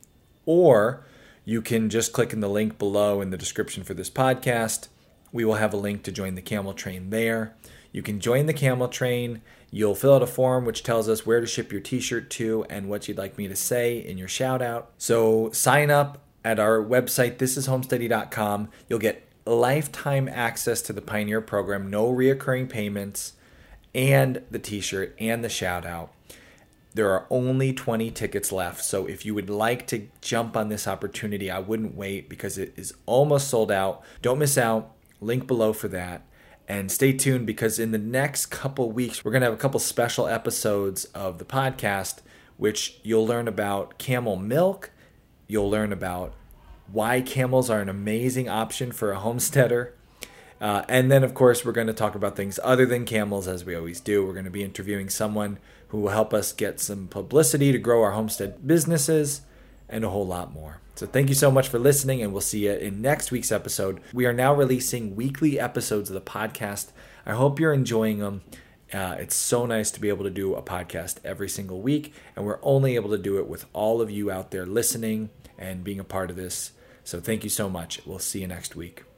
or you can just click in the link below in the description for this podcast. We will have a link to join the Camel Train there. You can join the Camel Train. You'll fill out a form which tells us where to ship your t-shirt to and what you'd like me to say in your shout out. So sign up at our website, thisishomesteady.com. You'll get lifetime access to the Pioneer program, no reoccurring payments, and the t-shirt and the shout out. There are only 20 tickets left, so if you would like to jump on this opportunity, I wouldn't wait because it is almost sold out. Don't miss out. Link below for that. And stay tuned because in the next couple weeks, we're going to have a couple special episodes of the podcast, which you'll learn about camel milk. You'll learn about why camels are an amazing option for a homesteader. And then, of course, we're going to talk about things other than camels, as we always do. We're going to be interviewing someone who will help us get some publicity to grow our homestead businesses and a whole lot more. So thank you so much for listening, and we'll see you in next week's episode. We are now releasing weekly episodes of the podcast. I hope you're enjoying them. It's so nice to be able to do a podcast every single week, and we're only able to do it with all of you out there listening and being a part of this. So thank you so much. We'll see you next week.